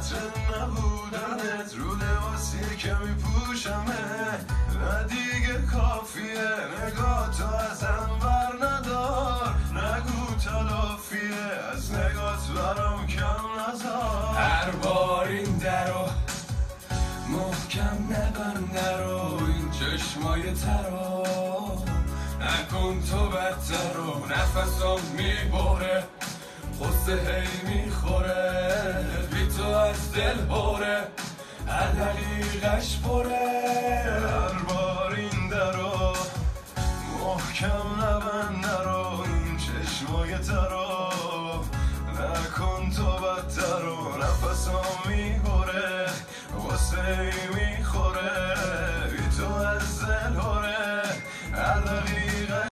نبودنت رو لباسی که میپوشمه، نه دیگه کافیه نگاه تو ازم بر ندار، نگو تلافیه از نگات برام کم نزار. هر بار این درو محکم نبنده رو، این چشمای ترا نکن تو بدتر رو. نفسم میبره غصه هی میخوره، بی تو از دل بره هر دقیقش پره. هر بار این درو محکم نبنده رو، این چشمای ترا نکن تو بدتر رو. نفسم میبره غصه هی میخوره، بی تو از دل